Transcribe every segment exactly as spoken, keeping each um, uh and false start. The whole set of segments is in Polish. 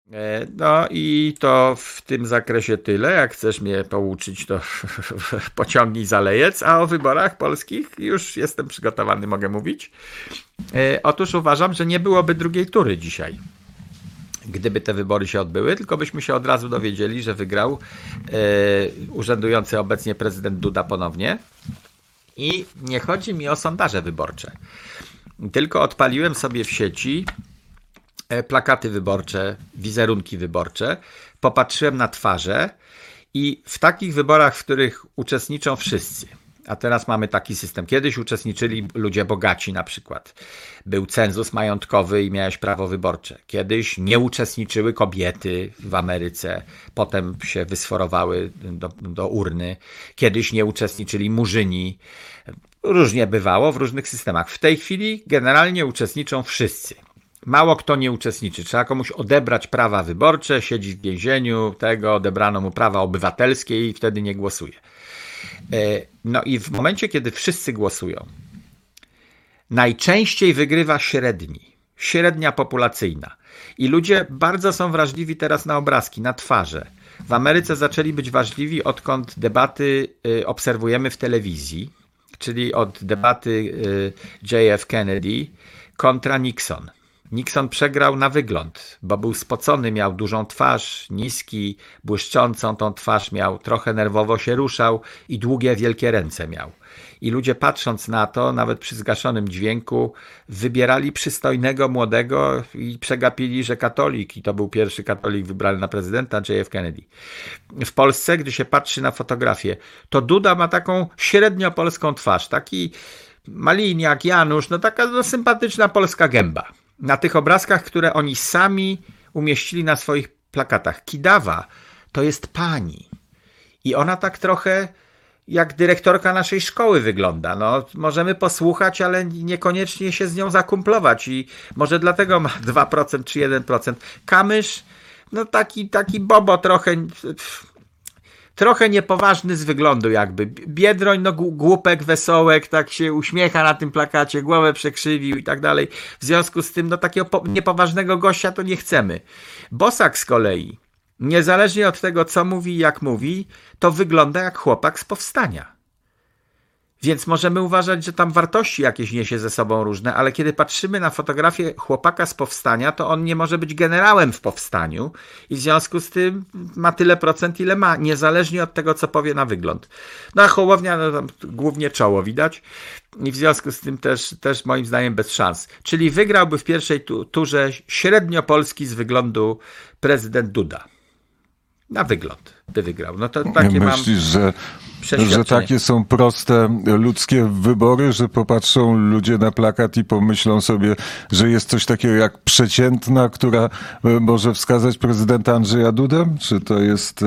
No i to w tym zakresie tyle. Jak chcesz mnie pouczyć, to pociągnij za lejec, a o wyborach polskich już jestem przygotowany, mogę mówić. Otóż uważam, że nie byłoby drugiej tury dzisiaj, gdyby te wybory się odbyły, tylko byśmy się od razu dowiedzieli, że wygrał urzędujący obecnie prezydent Duda ponownie. I nie chodzi mi o sondaże wyborcze, tylko odpaliłem sobie w sieci plakaty wyborcze, wizerunki wyborcze, popatrzyłem na twarze i w takich wyborach, w których uczestniczą wszyscy, a teraz mamy taki system, kiedyś uczestniczyli ludzie bogaci na przykład, był cenzus majątkowy i miałeś prawo wyborcze, kiedyś nie uczestniczyły kobiety w Ameryce, potem się wysforowały do, do urny, kiedyś nie uczestniczyli murzyni, różnie bywało w różnych systemach, w tej chwili generalnie uczestniczą wszyscy. Mało kto nie uczestniczy. Trzeba komuś odebrać prawa wyborcze, siedzi w więzieniu, tego odebrano mu prawa obywatelskie i wtedy nie głosuje. No i w momencie, kiedy wszyscy głosują, najczęściej wygrywa średni, średnia populacyjna. I ludzie bardzo są wrażliwi teraz na obrazki, na twarze. W Ameryce zaczęli być wrażliwi, odkąd debaty obserwujemy w telewizji, czyli od debaty J F Kennedy kontra Nixon. Nixon przegrał na wygląd, bo był spocony, miał dużą twarz, niski, błyszczącą tą twarz miał, trochę nerwowo się ruszał i długie, wielkie ręce miał. I ludzie patrząc na to, nawet przy zgaszonym dźwięku, wybierali przystojnego, młodego i przegapili, że katolik. I to był pierwszy katolik wybrany na prezydenta, J F Kennedy. W Polsce, gdy się patrzy na fotografię, to Duda ma taką średnio polską twarz, taki Maliniak, Janusz, no taka no, sympatyczna polska gęba. Na tych obrazkach, które oni sami umieścili na swoich plakatach. Kidawa to jest pani. I ona tak trochę jak dyrektorka naszej szkoły wygląda. No, możemy posłuchać, ale niekoniecznie się z nią zakumplować. I może dlatego ma dwa procent czy jeden procent. Kamysz, no taki, taki bobo trochę... Trochę niepoważny z wyglądu jakby. Biedroń, no głupek, wesołek, tak się uśmiecha na tym plakacie, głowę przekrzywił i tak dalej. W związku z tym, no takiego niepoważnego gościa to nie chcemy. Bosak z kolei, niezależnie od tego, co mówi i jak mówi, to wygląda jak chłopak z powstania. Więc możemy uważać, że tam wartości jakieś niesie ze sobą różne, ale kiedy patrzymy na fotografię chłopaka z powstania, to on nie może być generałem w powstaniu i w związku z tym ma tyle procent, ile ma, niezależnie od tego, co powie na wygląd. No a Hołownia, no tam głównie czoło widać i w związku z tym też, też moim zdaniem bez szans. Czyli wygrałby w pierwszej tu, turze średniopolski z wyglądu prezydent Duda. Na wygląd by wygrał. No to takie Myślisz, mam... że, że takie są proste ludzkie wybory, że popatrzą ludzie na plakat i pomyślą sobie, że jest coś takiego jak przeciętna, która może wskazać prezydenta Andrzeja Dudę? Czy to jest...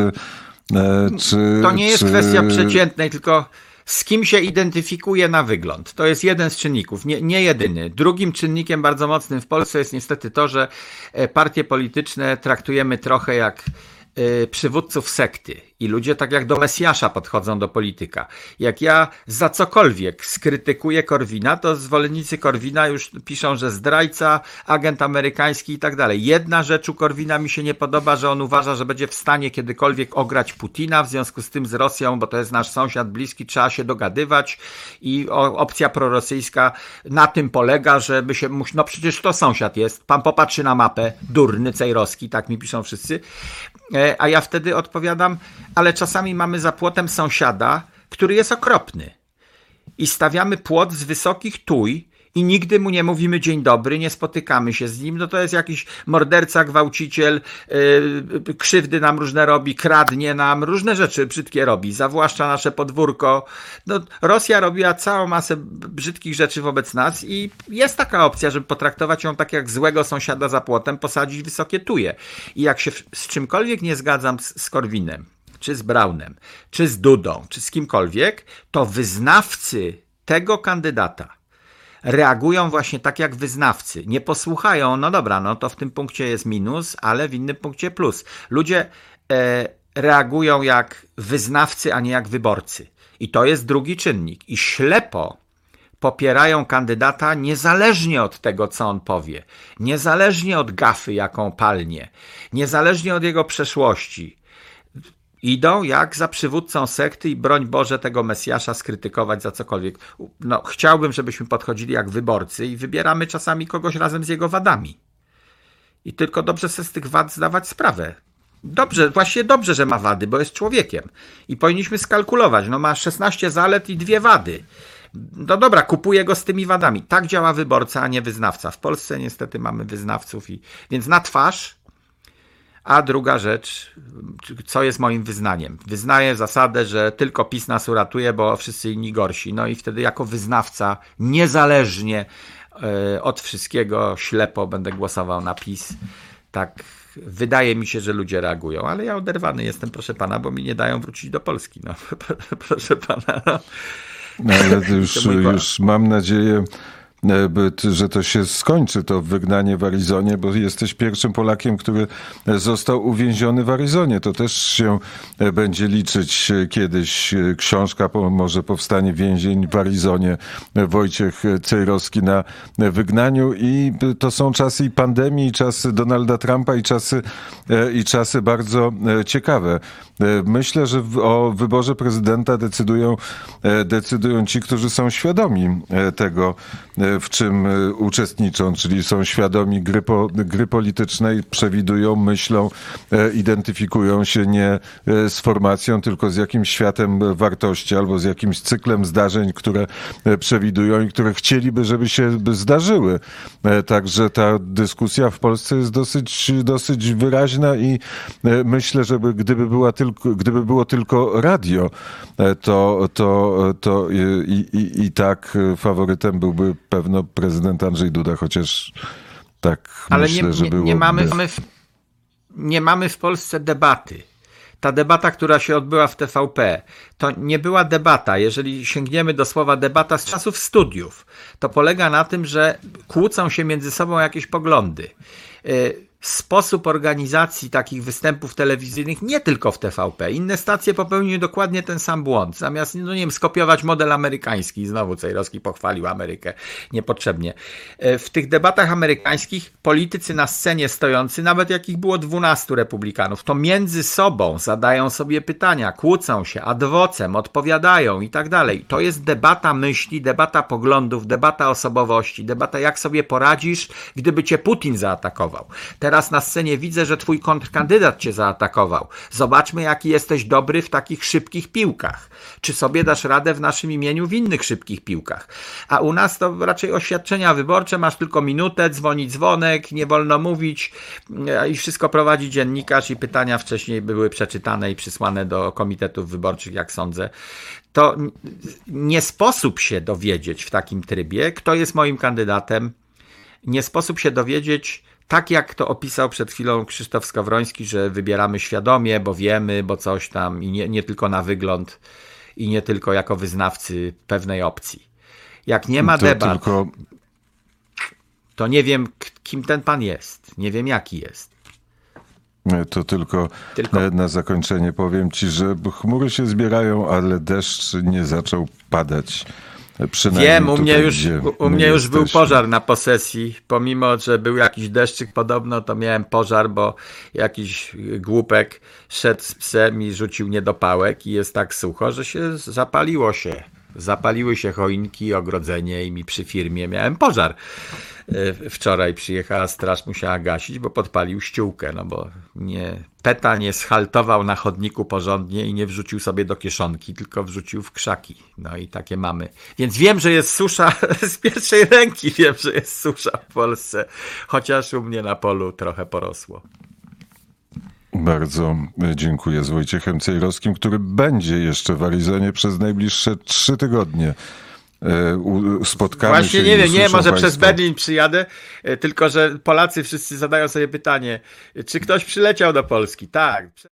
Czy, to nie jest czy... kwestia przeciętnej, tylko z kim się identyfikuje na wygląd. To jest jeden z czynników, nie, nie jedyny. Drugim czynnikiem bardzo mocnym w Polsce jest niestety to, że partie polityczne traktujemy trochę jak przywódców sekty i ludzie tak jak do Mesjasza podchodzą do polityka. Jak ja za cokolwiek skrytykuję Korwina, to zwolennicy Korwina już piszą, że zdrajca, agent amerykański i tak dalej. Jedna rzecz u Korwina mi się nie podoba, że on uważa, że będzie w stanie kiedykolwiek ograć Putina, w związku z tym z Rosją, bo to jest nasz sąsiad bliski, trzeba się dogadywać i opcja prorosyjska na tym polega, żeby się, no przecież to sąsiad jest, pan popatrzy na mapę, durny cejrowski, tak mi piszą wszyscy. A ja wtedy odpowiadam, ale czasami mamy za płotem sąsiada, który jest okropny. I stawiamy płot z wysokich tuj i nigdy mu nie mówimy dzień dobry, nie spotykamy się z nim. No to jest jakiś morderca, gwałciciel, yy, krzywdy nam różne robi, kradnie nam, różne rzeczy brzydkie robi, zawłaszcza nasze podwórko. No, Rosja robiła całą masę brzydkich rzeczy wobec nas i jest taka opcja, żeby potraktować ją tak jak złego sąsiada za płotem, posadzić wysokie tuje. I jak się z czymkolwiek nie zgadzam z, z Korwinem, czy z Braunem, czy z Dudą, czy z kimkolwiek, to wyznawcy tego kandydata reagują właśnie tak jak wyznawcy. Nie posłuchają, no dobra, no to w tym punkcie jest minus, ale w innym punkcie plus. Ludzie e, reagują jak wyznawcy, a nie jak wyborcy. I to jest drugi czynnik. I ślepo popierają kandydata niezależnie od tego, co on powie, niezależnie od gafy, jaką palnie, niezależnie od jego przeszłości. Idą jak za przywódcą sekty i broń Boże tego Mesjasza skrytykować za cokolwiek. No, chciałbym, żebyśmy podchodzili jak wyborcy i wybieramy czasami kogoś razem z jego wadami. I tylko dobrze sobie z tych wad zdawać sprawę. Dobrze, właśnie dobrze, że ma wady, bo jest człowiekiem. I powinniśmy skalkulować. No ma szesnaście zalet i dwie wady. No dobra, kupuję go z tymi wadami. Tak działa wyborca, a nie wyznawca. W Polsce niestety mamy wyznawców. I... Więc na twarz. A druga rzecz, co jest moim wyznaniem? Wyznaję zasadę, że tylko PiS nas uratuje, bo wszyscy inni gorsi. No i wtedy jako wyznawca niezależnie od wszystkiego ślepo będę głosował na PiS. Tak wydaje mi się, że ludzie reagują, ale ja oderwany jestem, proszę pana, bo mi nie dają wrócić do Polski. No, proszę pana. No. No, ale już, już mam nadzieję, że to się skończy, to wygnanie w Arizonie, bo jesteś pierwszym Polakiem, który został uwięziony w Arizonie. To też się będzie liczyć kiedyś. Książka może powstanie, Więzień w Arizonie, Wojciech Cejrowski na wygnaniu i to są czasy i pandemii, i czasy Donalda Trumpa, i czasy, i czasy bardzo ciekawe. Myślę, że o wyborze prezydenta decydują, decydują ci, którzy są świadomi tego, w czym uczestniczą, czyli są świadomi gry, po, gry politycznej, przewidują, myślą, identyfikują się nie z formacją, tylko z jakimś światem wartości albo z jakimś cyklem zdarzeń, które przewidują i które chcieliby, żeby się zdarzyły. Także ta dyskusja w Polsce jest dosyć, dosyć wyraźna i myślę, że gdyby była tylko, gdyby było tylko radio, to, to, to i, i, i tak faworytem byłby pewno prezydent Andrzej Duda, chociaż tak ale myślę, nie, że nie, było. Nie mamy, mamy w, nie mamy w Polsce debaty. Ta debata, która się odbyła w T V P, to nie była debata. Jeżeli sięgniemy do słowa debata z czasów studiów, to polega na tym, że kłócą się między sobą jakieś poglądy. Sposób organizacji takich występów telewizyjnych, nie tylko w T V P, inne stacje popełniły dokładnie ten sam błąd. Zamiast, no nie wiem, skopiować model amerykański, znowu Cejrowski pochwalił Amerykę niepotrzebnie. W tych debatach amerykańskich politycy na scenie stojący, nawet jakich było dwunastu republikanów, to między sobą zadają sobie pytania, kłócą się, ad vocem, odpowiadają i tak dalej. To jest debata myśli, debata poglądów, debata osobowości, debata jak sobie poradzisz, gdyby cię Putin zaatakował. Teraz na scenie widzę, że twój kontrkandydat cię zaatakował. Zobaczmy, jaki jesteś dobry w takich szybkich piłkach. Czy sobie dasz radę w naszym imieniu w innych szybkich piłkach? A u nas to raczej oświadczenia wyborcze, masz tylko minutę, dzwoni dzwonek, nie wolno mówić i wszystko prowadzi dziennikarz i pytania wcześniej były przeczytane i przysłane do komitetów wyborczych, jak sądzę. To nie sposób się dowiedzieć w takim trybie, kto jest moim kandydatem. Nie sposób się dowiedzieć, tak jak to opisał przed chwilą Krzysztof Skowroński, że wybieramy świadomie, bo wiemy, bo coś tam i nie, nie tylko na wygląd i nie tylko jako wyznawcy pewnej opcji. Jak nie ma to debat, tylko... to nie wiem, kim ten pan jest. Nie wiem, jaki jest. To tylko, tylko na zakończenie powiem ci, że chmury się zbierają, ale deszcz nie zaczął padać. Wiem, u mnie już, u, u mnie już był pożar na posesji, pomimo, że był jakiś deszczyk podobno, to miałem pożar, bo jakiś głupek szedł z psem i rzucił niedopałek i jest tak sucho, że się zapaliło się. Zapaliły się choinki, ogrodzenie i mi przy firmie miałem pożar. Wczoraj przyjechała straż, musiała gasić, bo podpalił ściółkę, no bo nie, PETA nie schaltował na chodniku porządnie i nie wrzucił sobie do kieszonki, tylko wrzucił w krzaki. No i takie mamy. Więc wiem, że jest susza, z pierwszej ręki wiem, że jest susza w Polsce, chociaż u mnie na polu trochę porosło. Bardzo dziękuję z Wojciechem Cejrowskim, który będzie jeszcze w Arizonie przez najbliższe trzy tygodnie. Spotkamy Właśnie się nie wiem, nie, może państwo. przez Berlin przyjadę, tylko że Polacy wszyscy zadają sobie pytanie, czy ktoś przyleciał do Polski? Tak.